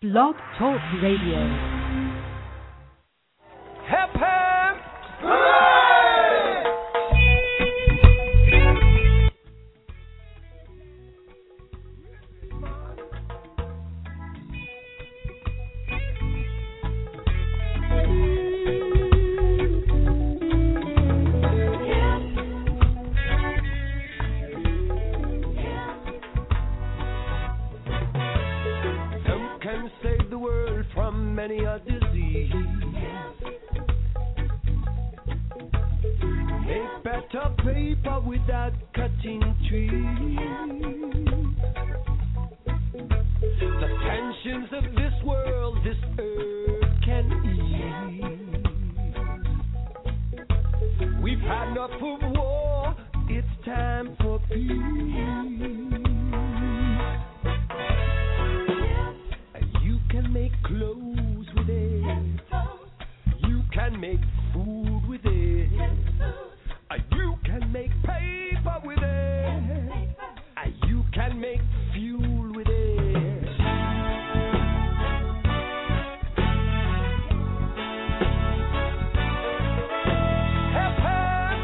Blog Talk Radio. Hep hep! Hooray! Hemp can save the world from many a disease. Make better paper without cutting trees. The tensions of this world, this earth can ease. We've had enough of war, it's time for peace. You can make clothes with it. You can make food with it. You can make paper with it. You can make fuel with it. Hep, hep.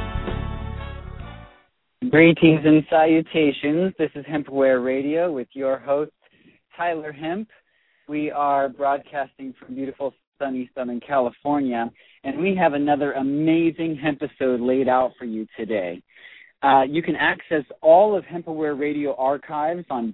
Greetings and salutations. This is Hempaware Radio with your host, Tyler Hemp. We are broadcasting from beautiful, sunny Southern California, and we have another amazing hemp episode laid out for you today. You can access all of Hempaware Radio archives on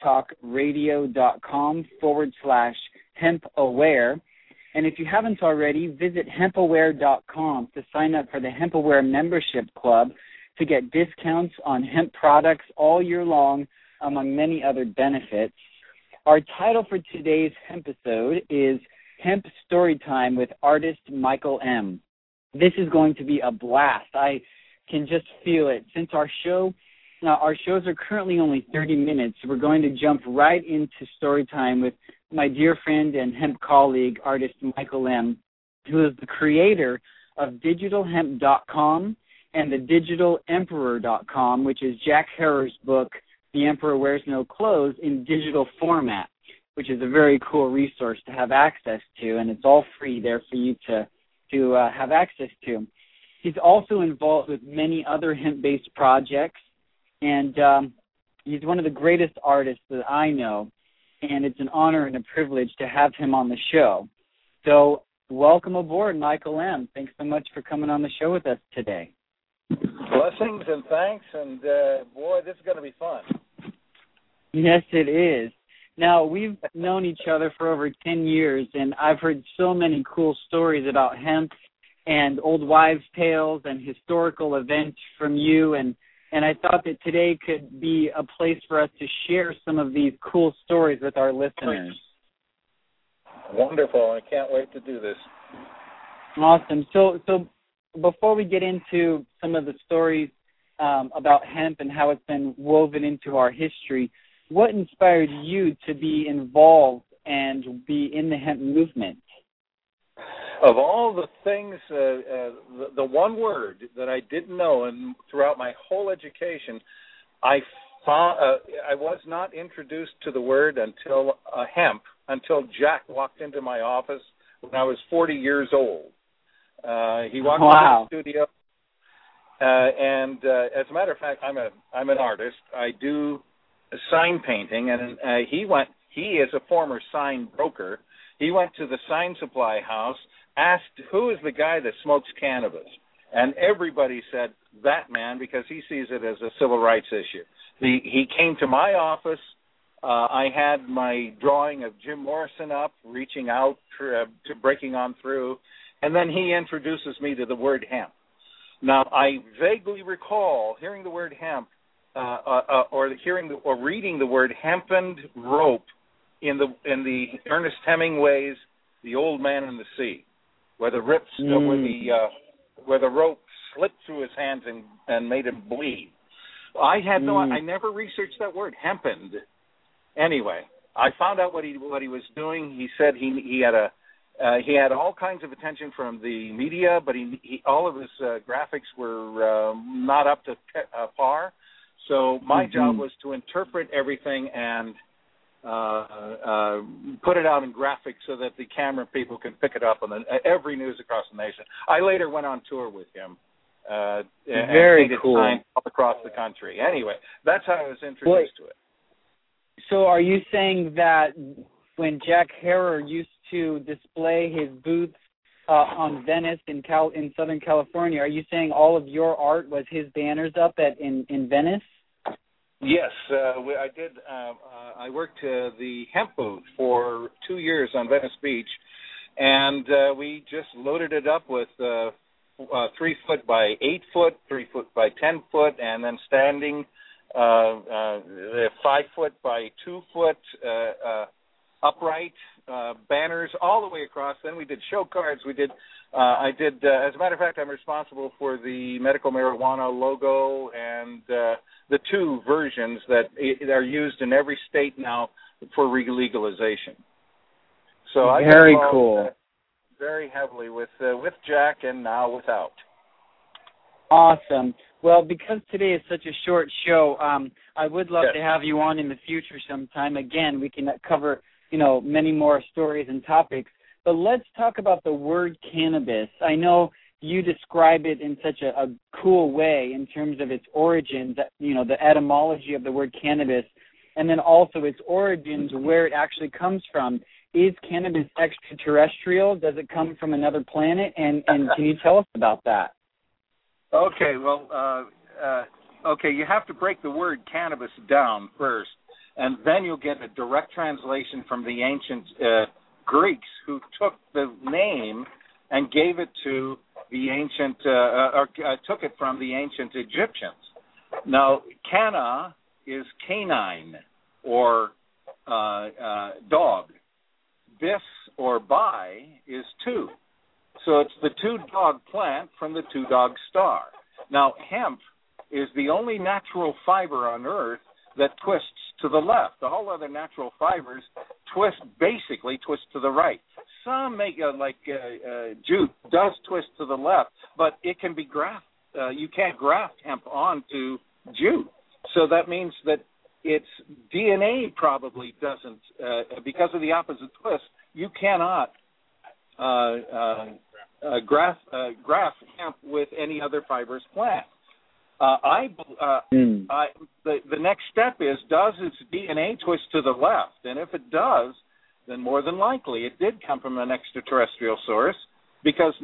blogtalkradio.com/hempaware. And if you haven't already, visit hempaware.com to sign up for the Hempaware Membership Club to get discounts on hemp products all year long, among many other benefits. Our title for today's hemp episode is Hemp Storytime with artist Michael M. This is going to be a blast. I can just feel it. Since our shows are currently only 30 minutes, we're going to jump right into story time with my dear friend and hemp colleague, artist Michael M., who is the creator of digitalhemp.com and the digitalemperor.com, which is Jack Herer's book, The Emperor Wears No Clothes, in digital format, which is a very cool resource to have access to, and it's all free there for you to have access to. He's also involved with many other hemp-based projects, and he's one of the greatest artists that I know, and it's an honor and a privilege to have him on the show. So welcome aboard, Michael M. Thanks so much for coming on the show with us today. Blessings and thanks, and boy, this is going to be fun. Yes, it is. Now, we've known each other for over 10 years, and I've heard so many cool stories about hemp and old wives' tales and historical events from you, and I thought that today could be a place for us to share some of these cool stories with our listeners. Wonderful. I can't wait to do this. Awesome. So before we get into some of the stories about hemp and how it's been woven into our history, what inspired you to be involved and be in the hemp movement? Of all the things, the one word that I didn't know, and throughout my whole education, I was not introduced to the word until hemp, until Jack walked into my office when I was 40 years old. He walked into the studio, and as a matter of fact, I'm an artist. I do sign painting, and he is a former sign broker. He went to the sign supply house, asked who is the guy that smokes cannabis, and everybody said that man, because he sees it as a civil rights issue. He came to my office. I had my drawing of Jim Morrison up, reaching out to breaking on through, and then he introduces me to the word hemp. Now, I vaguely recall hearing the word hemp, or reading the word hempened rope in the Ernest Hemingway's The Old Man in the Sea, where the where the rope slipped through his hands and made him bleed. I had I never researched that word, hempened. Anyway, I found out what he was doing. He said he had all kinds of attention from the media, but all of his graphics were not up to par. So my job was to interpret everything and put it out in graphics so that the camera people can pick it up on every news across the nation. I later went on tour with him. Very and cool. signs all across the country. Anyway, that's how I was introduced to it. So are you saying that when Jack Herer used to display his booths on Venice in Southern California, are you saying all of your art was his banners up in Venice? Yes, I did. I worked the hemp booth for 2 years on Venice Beach, and we just loaded it up with 3 foot by 8 foot, 3 foot by 10 foot, and then standing 5 foot by 2 foot upright banners all the way across. Then we did show cards. I did. As a matter of fact, I'm responsible for the medical marijuana logo and the 2 versions that are used in every state now for legalization. So I very cool. Very heavily with Jack and now without. Awesome. Well, because today is such a short show, I would love to have you on in the future sometime. Again, we can cover, many more stories and topics. But let's talk about the word cannabis. I know you describe it in such a cool way in terms of its origins, the etymology of the word cannabis, and then also its origins, where it actually comes from. Is cannabis extraterrestrial? Does it come from another planet? And can you tell us about that? Okay, well, you have to break the word cannabis down first, and then you'll get a direct translation from the ancient Greeks who took the name and gave it to the ancient, took it from the ancient Egyptians. Now, canna is canine or dog. Bis or bi is 2. So it's the 2-dog plant from the 2-dog star. Now, hemp is the only natural fiber on Earth that twists to the left. All other natural fibers twist to the right. Some make, jute does twist to the left, but it can be grafted. You can't graft hemp onto jute. So that means that its DNA probably doesn't, because of the opposite twist, you cannot graft hemp with any other fibrous plant. The next step is, does its DNA twist to the left? And if it does, then more than likely it did come from an extraterrestrial source, because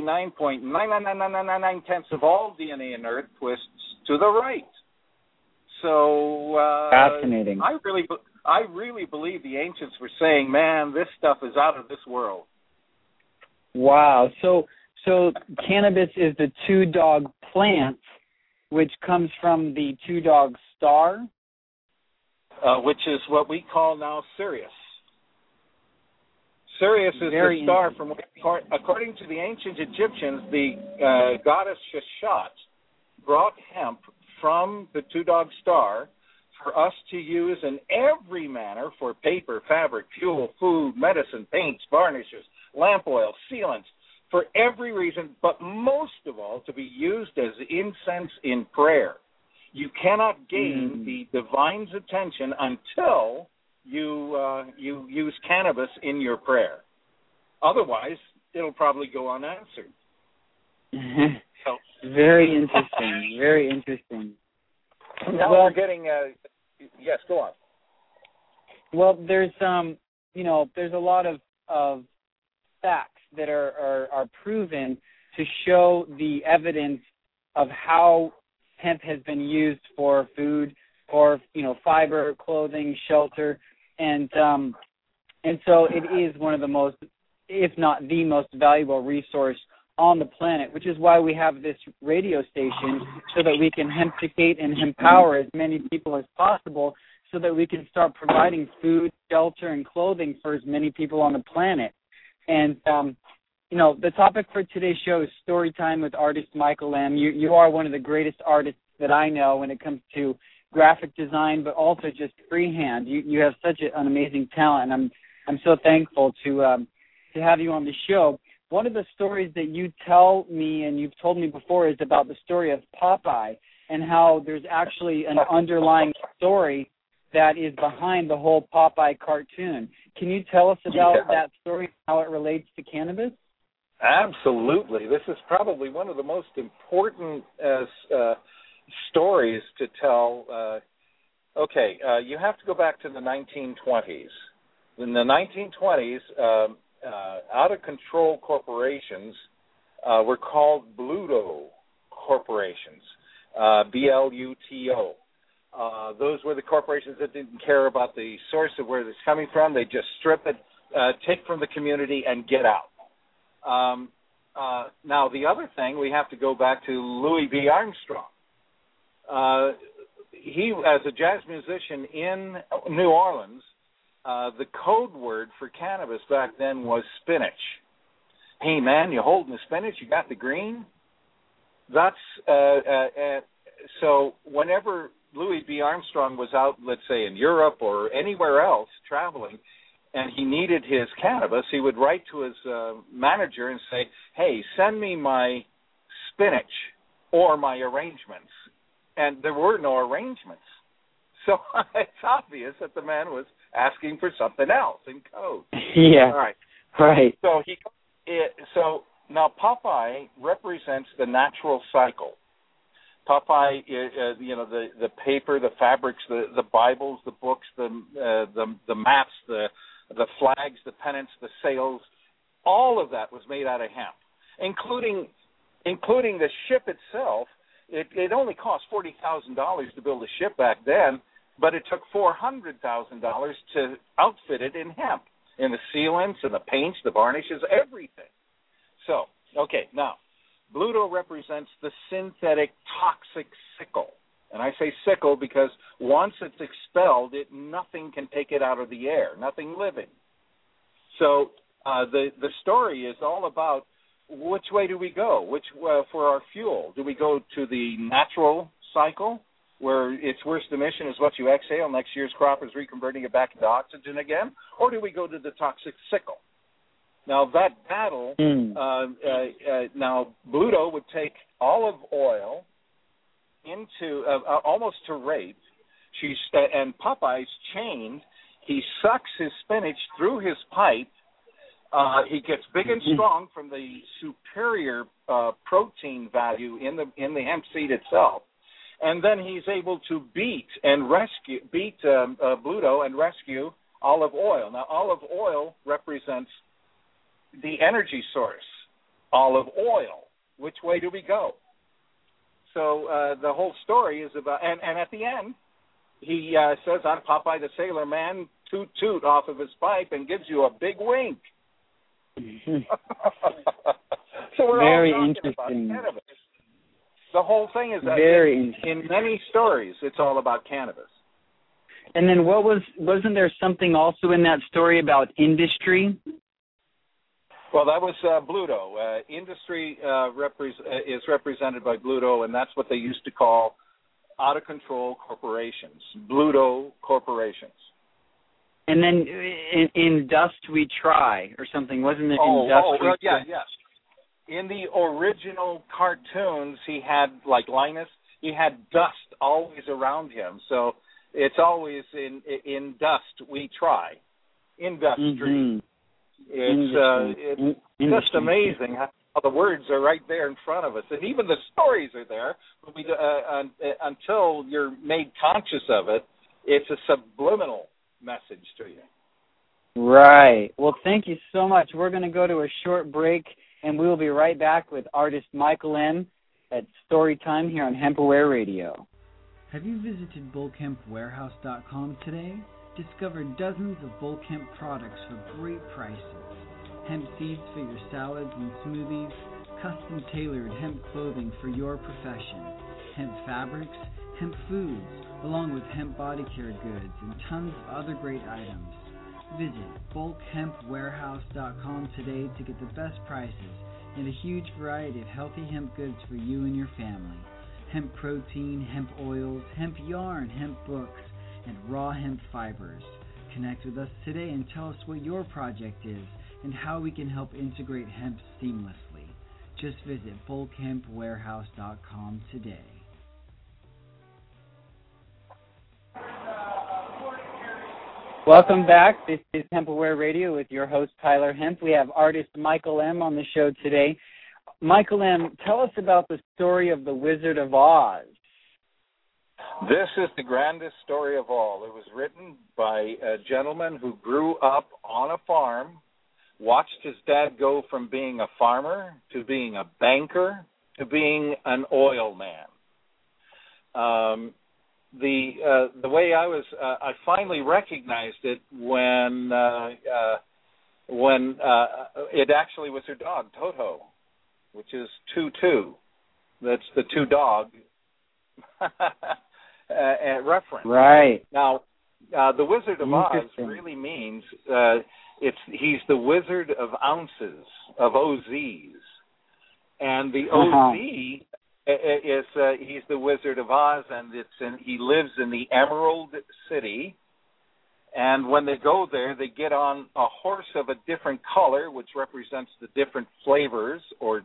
99.99999% of all DNA in Earth twists to the right. So fascinating. I really believe the ancients were saying, man, this stuff is out of this world. Wow. So cannabis is the 2-dog plant, which comes from the 2-dog star? Which is what we call now Sirius. Sirius is the star from which, according to the ancient Egyptians, the goddess Sheshat brought hemp from the 2-dog star for us to use in every manner for paper, fabric, fuel, food, medicine, paints, varnishes, lamp oil, sealants, for every reason, but most of all to be used as incense in prayer. You cannot gain the divine's attention until you use cannabis in your prayer. Otherwise, it'll probably go unanswered. Very interesting. Very interesting. Now we're getting. Yes, go on. Well, there's there's a lot of facts that are proven to show the evidence of how hemp has been used for food, or fiber, clothing, shelter, and so it is one of the most, if not the most valuable resource on the planet, which is why we have this radio station, so that we can hempticate and empower as many people as possible, so that we can start providing food, shelter, and clothing for as many people on the planet. And the topic for today's show is story time with artist Michael Lamb. You are one of the greatest artists that I know when it comes to graphic design, but also just freehand. You have such an amazing talent, and I'm so thankful to have you on the show. One of the stories that you tell me, and you've told me before, is about the story of Popeye, and how there's actually an underlying story that is behind the whole Popeye cartoon. Can you tell us about that story, how it relates to cannabis? Absolutely. This is probably one of the most important stories to tell. You have to go back to the 1920s. In the 1920s, out-of-control corporations were called Bluto corporations, BLUTO. Those were the corporations that didn't care about the source of where it's coming from. They just strip it, take from the community, and get out. Now, the other thing, we have to go back to Louis B. Armstrong. He, as a jazz musician in New Orleans, the code word for cannabis back then was spinach. Hey, man, you holding the spinach? You got the green? That's so whenever Louis B. Armstrong was out, let's say, in Europe or anywhere else traveling, and he needed his cannabis, he would write to his manager and say, hey, send me my spinach or my arrangements. And there were no arrangements. So it's obvious that the man was asking for something else in code. Yeah. All right. Right. So now Popeye represents the natural cycle. Popeye, the paper, the fabrics, the Bibles, the books, the maps, the flags, the pennants, the sails, all of that was made out of hemp, including the ship itself. It only cost $40,000 to build a ship back then, but it took $400,000 to outfit it in hemp, in the sealants and the paints, the varnishes, everything. So, now, Bluto represents the synthetic toxic sickle. And I say sickle because once it's expelled, nothing can take it out of the air, nothing living. So the story is all about which way do we go? For our fuel? Do we go to the natural cycle, where its worst emission is what you exhale, next year's crop is reconverting it back into oxygen again? Or do we go to the toxic sickle? Now, that battle, now Bluto would take olive oil into almost to rape. And Popeye's chained. He sucks his spinach through his pipe. He gets big and strong from the superior protein value in the hemp seed itself, and then he's able to beat Bluto and rescue olive oil. Now, olive oil represents the energy source. Olive oil. Which way do we go? So the whole story is about, and at the end, he says, "I'm Popeye the Sailor Man," toot toot off of his pipe, and gives you a big wink. So we're very all interesting. About cannabis. The whole thing is very interesting. In many stories, it's all about cannabis. And then wasn't there something also in that story about industry? Well, that was Bluto. Industry is represented by Bluto, and that's what they used to call out-of-control corporations, Bluto corporations. And then in Dust We Try or something, wasn't it? Yes. In the original cartoons, he had, like Linus, he had dust always around him. So it's always in Dust We Try. Industry. It's just amazing how the words are right there in front of us. And even the stories are there. But until you're made conscious of it, it's a subliminal message to you. Right. Well, thank you so much. We're going to go to a short break, and we will be right back with artist Michael M. at Storytime here on HempAware Radio. Have you visited bulkhempwarehouse.com today? Discover dozens of bulk hemp products for great prices. Hemp seeds for your salads and smoothies, custom tailored hemp clothing for your profession, hemp fabrics, hemp foods, along with hemp body care goods and tons of other great items. Visit bulkhempwarehouse.com today to get the best prices and a huge variety of healthy hemp goods for you and your family. Hemp protein, hemp oils, hemp yarn, hemp books, and raw hemp fibers. Connect with us today and tell us what your project is and how we can help integrate hemp seamlessly. Just visit bulkhempwarehouse.com today. Welcome back. This is Hempaware Radio with your host, Tyler Hemp. We have artist Michael M. on the show today. Michael M., tell us about the story of the Wizard of Oz. This is the grandest story of all. It was written by a gentleman who grew up on a farm, watched his dad go from being a farmer to being a banker to being an oil man. The way I finally recognized it when it actually was her dog, Toto, which is Tutu. That's the two dog reference. Right. Now, the Wizard of Oz really means he's the Wizard of Ounces, of OZs, and the OZ. He's the Wizard of Oz, and he lives in the Emerald City. And when they go there, they get on a horse of a different color, which represents the different flavors or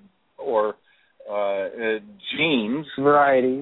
genes. Variety.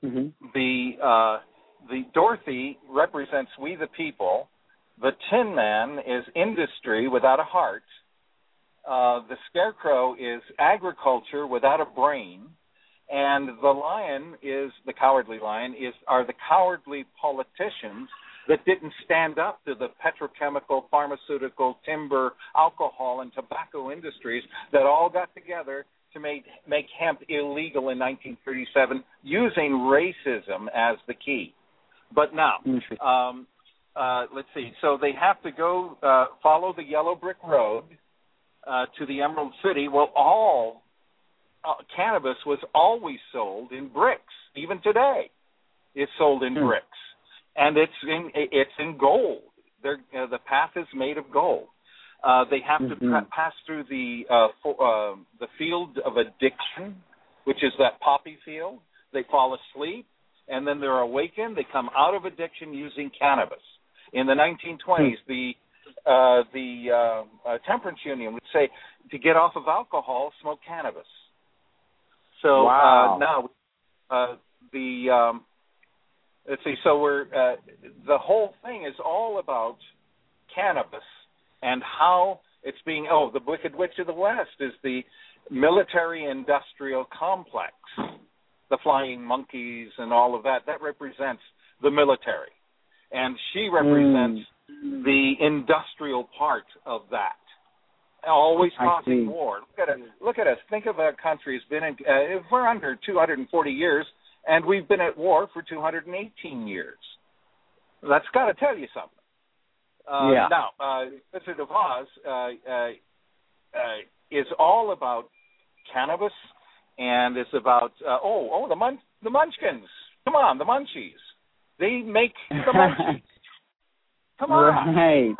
The Dorothy represents we the people. The Tin Man is industry without a heart. The Scarecrow is agriculture without a brain. And the lion the Cowardly Lion are the cowardly politicians that didn't stand up to the petrochemical, pharmaceutical, timber, alcohol, and tobacco industries that all got together to make hemp illegal in 1937 using racism as the key. But now, let's see. So they have to go follow the yellow brick road to the Emerald City. Well, all cannabis was always sold in bricks. Even today, it's sold in bricks, and it's in gold. The path is made of gold. They have to pass through the field of addiction, which is that poppy field. They fall asleep, and then they're awakened. They come out of addiction using cannabis. In the 1920s, the Temperance Union would say, to get off of alcohol, smoke cannabis. So now let's see. So the whole thing is all about cannabis and how it's being. Oh, the Wicked Witch of the West is the military-industrial complex, the flying monkeys and all of that. That represents the military, and she represents the industrial part of that. Always causing war. Look at us. Think of a country that's been in. We're under 240 years, and we've been at war for 218 years. That's got to tell you something. Now, Wizard of Oz is all about cannabis, and it's about the Munchkins. Come on, the Munchies. They make the Munchies. Come on. Right.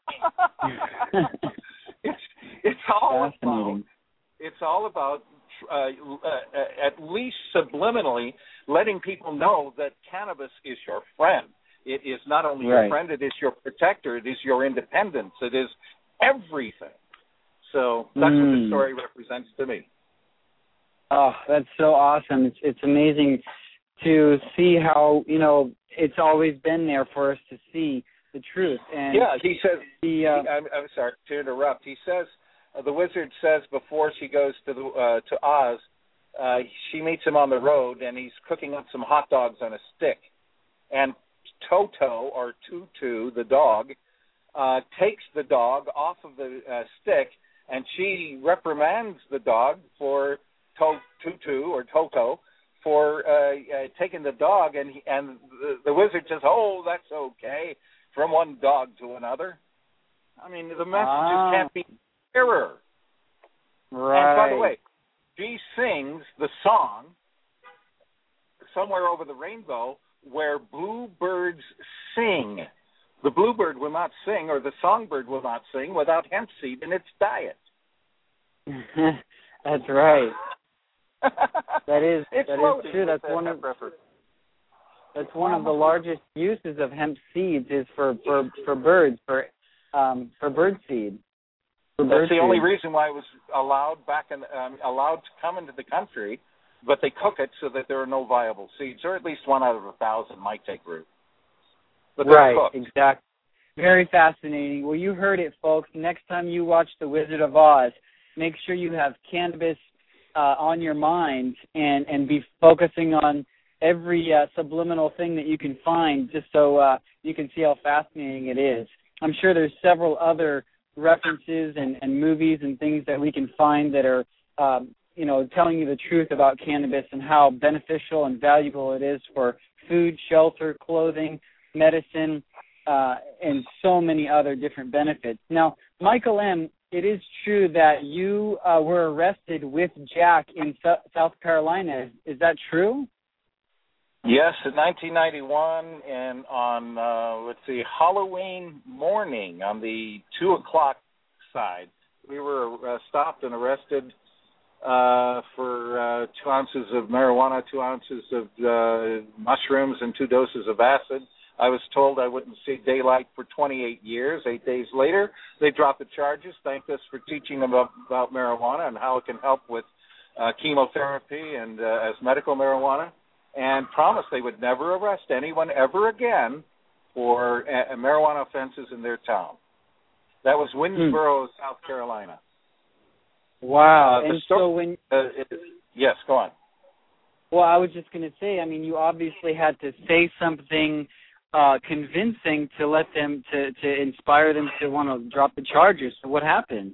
It's all about at least subliminally letting people know that cannabis is your friend. It is not only your friend, it is your protector, it is your independence, it is everything. So that's what the story represents to me. Oh, that's so awesome. It's amazing to see how, it's always been there for us to see the truth. And he says, I'm sorry to interrupt. He says, the wizard says before she goes to Oz, she meets him on the road, and he's cooking up some hot dogs on a stick. And Toto, or Tutu, the dog, takes the dog off of the stick, and she reprimands the dog for Tutu, or Toto, for taking the dog, and the wizard says, "Oh, that's okay, from one dog to another." I mean, the messages can't be clearer. Right. And by the way, she sings the song "Somewhere Over the Rainbow," where bluebirds sing. The bluebird will not sing, or the songbird will not sing, without hemp seed in its diet. That's right. That is true. That's one of the largest uses of hemp seeds is for birds, for bird seed. That's the only reason why it was allowed to come into the country, but they cook it so that there are no viable seeds, or at least 1 out of 1,000 might take root. But right, exactly. Very fascinating. Well, you heard it, folks. Next time you watch The Wizard of Oz, make sure you have cannabis on your mind and be focusing on every subliminal thing that you can find, just so you can see how fascinating it is. I'm sure there's several other references and movies and things that we can find that are, telling you the truth about cannabis and how beneficial and valuable it is for food, shelter, clothing, medicine, and so many other different benefits. Now, Michael M., it is true that you were arrested with Jack in South Carolina. Is that true? Yes, in 1991, and on, Halloween morning on the 2 o'clock side, we were stopped and arrested for 2 ounces of marijuana, 2 ounces of mushrooms, and 2 doses of acid. I was told I wouldn't see daylight for 28 years. 8 days later, they dropped the charges, thanked us for teaching them about marijuana and how it can help with chemotherapy and as medical marijuana, and promised they would never arrest anyone ever again for marijuana offenses in their town. That was Winnsboro, South Carolina. Wow. And so when... yes, go on. Well, I was just going to say, I mean, you obviously had to say something convincing to let them, to inspire them to want to drop the charges. So what happened?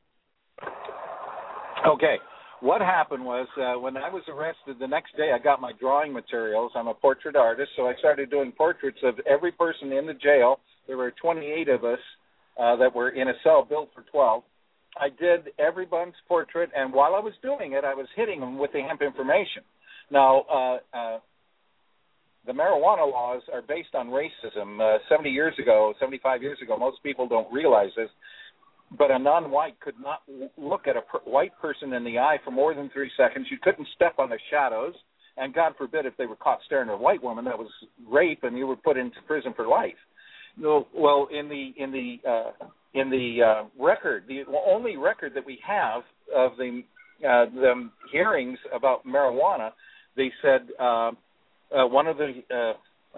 Okay. What happened was when I was arrested the next day, I got my drawing materials. I'm a portrait artist, so I started doing portraits of every person in the jail. There were 28 of us that were in a cell built for 12. I did everyone's portrait, and while I was doing it, I was hitting them with the hemp information. Now, the marijuana laws are based on racism. 75 years ago, most people don't realize this, but a non-white could not look at a white person in the eye for more than 3 seconds. You couldn't step on their shadows, and God forbid if they were caught staring at a white woman, that was rape, and you were put into prison for life. Well, in the record, the only record that we have of the hearings about marijuana, they said one of the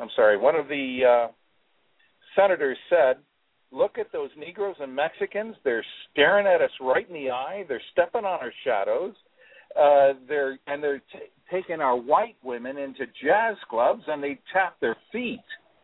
senators said, "Look at those Negroes and Mexicans. They're staring at us right in the eye. They're stepping on our shadows. They're taking our white women into jazz clubs, and they tap their feet."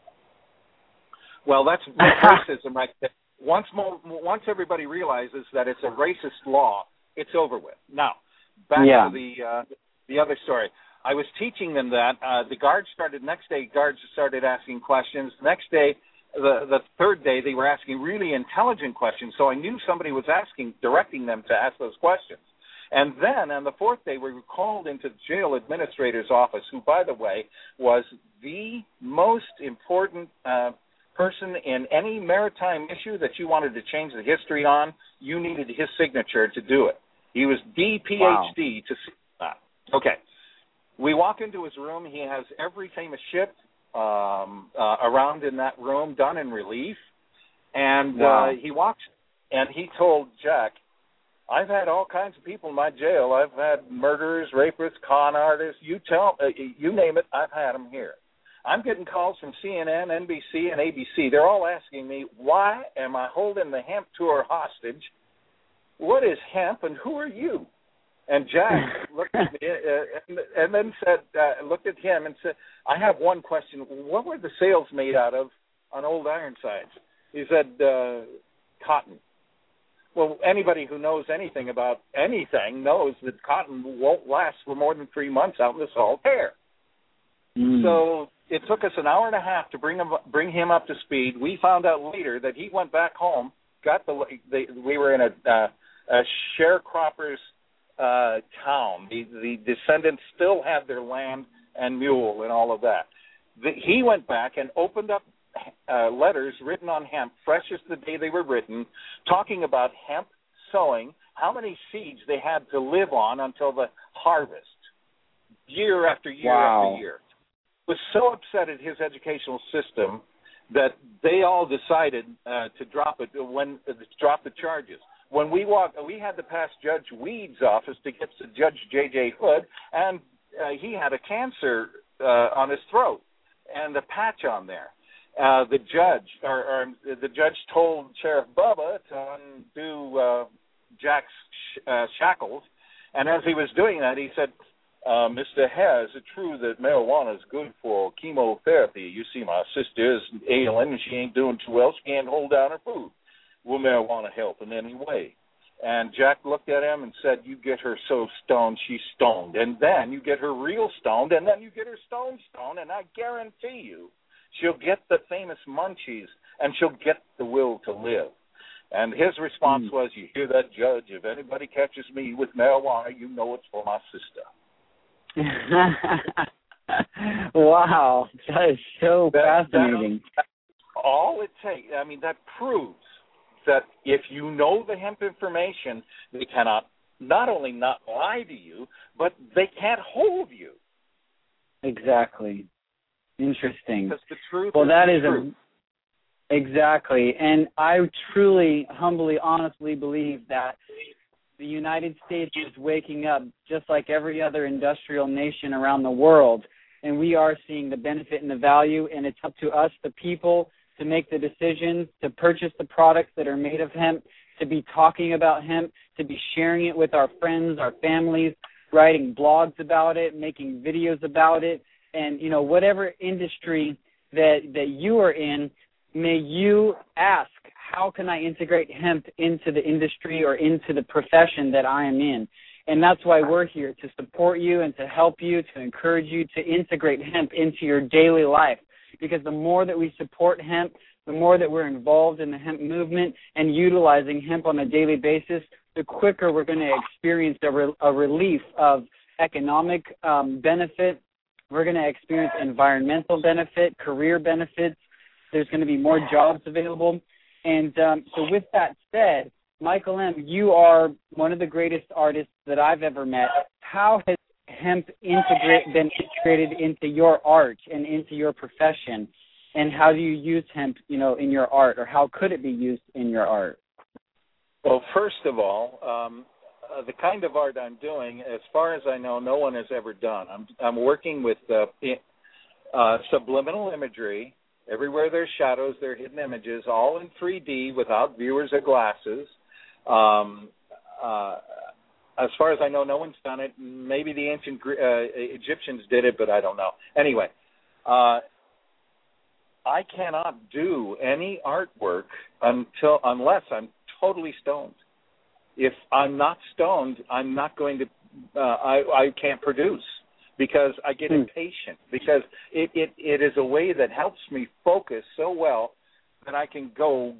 Well, that's racism right there. Once everybody realizes that it's a racist law, it's over with. Now, back to the other story. I was teaching them that. The guards started asking questions. The next day, the third day, they were asking really intelligent questions. So I knew somebody was directing them to ask those questions. And then on the fourth day, we were called into the jail administrator's office, who, by the way, was the most important person in any maritime issue that you wanted to change the history on. You needed his signature to do it. He was DPhD to see that. Okay. We walk into his room. He has every famous ship around in that room done in relief. And he walks, and he told Jack, "I've had all kinds of people in my jail. I've had murderers, rapists, con artists. You name it, I've had them here. I'm getting calls from CNN, NBC, and ABC. They're all asking me, why am I holding the hemp tour hostage? What is hemp, and who are you?" And Jack looked at me and then looked at him and said, "I have one question. What were the sails made out of on old Ironsides?" He said, "Cotton." Well, anybody who knows anything about anything knows that cotton won't last for more than 3 months out in the salt air. So it took us an hour and a half to bring him up to speed. We found out later that he went back home, we were in a sharecroppers town. The descendants still had their land and mule and all of that. He went back and opened up letters written on hemp, fresh as the day they were written, talking about hemp sowing, how many seeds they had to live on until the harvest, year after year after year. Was so upset at his educational system that they all decided to drop the charges. When we had to pass Judge Weed's office to get to Judge J.J. Hood, and he had a cancer on his throat and a patch on there. the judge told Sheriff Bubba to undo Jack's shackles, and as he was doing that, he said, Mr. Hare, is it true that marijuana is good for chemotherapy? You see, my sister is ailing and she ain't doing too well. She can't hold down her food. Will marijuana help in any way? And Jack looked at him and said, you get her so stoned, she's stoned. And then you get her real stoned, and then you get her stoned, and I guarantee you she'll get the famous munchies, and she'll get the will to live. And his response was, you hear that, Judge? If anybody catches me with marijuana, you know it's for my sister. Wow, that is so fascinating. That's all it takes. I mean, that proves that if you know the hemp information, they cannot not only not lie to you, but they can't hold you. Exactly. Interesting. Because the truth well, is that the is truth. Exactly. And I truly, humbly, honestly believe that the United States is waking up just like every other industrial nation around the world, and we are seeing the benefit and the value, and it's up to us, the people, to make the decisions, to purchase the products that are made of hemp, to be talking about hemp, to be sharing it with our friends, our families, writing blogs about it, making videos about it, and, you know, whatever industry that you are in, may you ask, how can I integrate hemp into the industry or into the profession that I am in? And that's why we're here, to support you and to help you, to encourage you to integrate hemp into your daily life. Because the more that we support hemp, the more that we're involved in the hemp movement and utilizing hemp on a daily basis, the quicker we're going to experience a relief of economic benefit. We're going to experience environmental benefit, career benefits. There's going to be more jobs available. And so with that said, Michael M., you are one of the greatest artists that I've ever met. How has hemp been integrated into your art and into your profession? And how do you use hemp, you know, in your art, or how could it be used in your art? Well, first of all, the kind of art I'm doing, as far as I know, no one has ever done. I'm working with subliminal imagery. Everywhere there's shadows, there are hidden images, all in 3D without viewers or glasses. As far as I know, no one's done it. Maybe the ancient Egyptians did it, but I don't know. Anyway, I cannot do any artwork unless I'm totally stoned. If I'm not stoned, I'm not going to. I can't produce, because I get impatient, because it is a way that helps me focus so well that I can go,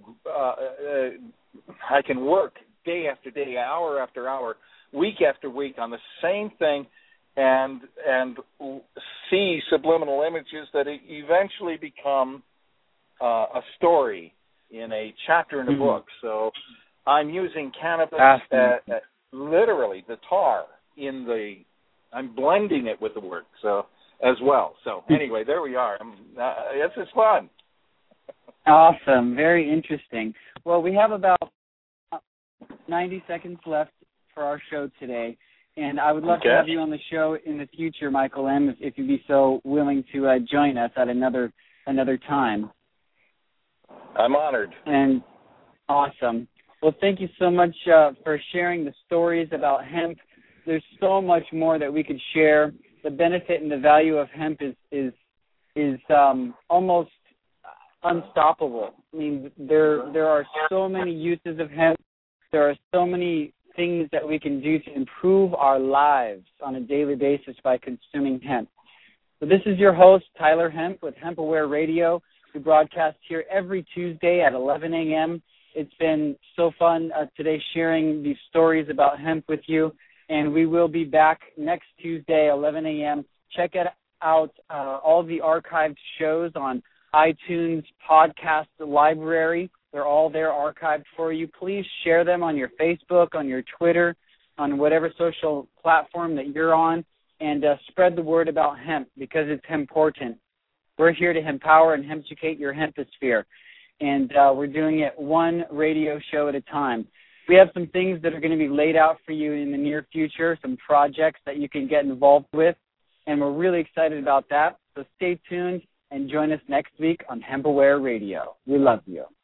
I can work day after day, hour after hour, week after week on the same thing, and see subliminal images that eventually become a story in a chapter in a book. So I'm using cannabis, literally the tar in the. I'm blending it with the work, so as well. So anyway, there we are. This is fun. Awesome, very interesting. Well, we have about 90 seconds left for our show today, and I would love to have you on the show in the future, Michael M., if you'd be so willing to join us at another time. I'm honored. And awesome. Well, thank you so much for sharing the stories about hemp. There's so much more that we could share. The benefit and the value of hemp is almost unstoppable. I mean, there are so many uses of hemp. There are so many things that we can do to improve our lives on a daily basis by consuming hemp. So this is your host, Tyler Hemp, with Hemp Aware Radio. We broadcast here every Tuesday at 11 a.m. It's been so fun today sharing these stories about hemp with you. And we will be back next Tuesday, 11 a.m. Check out all the archived shows on iTunes podcast library. They're all there archived for you. Please share them on your Facebook, on your Twitter, on whatever social platform that you're on, and spread the word about hemp, because it's important. We're here to empower and educate your hemposphere, and we're doing it one radio show at a time. We have some things that are going to be laid out for you in the near future, some projects that you can get involved with, and we're really excited about that. So stay tuned. and join us next week on HempAware Radio. We love you.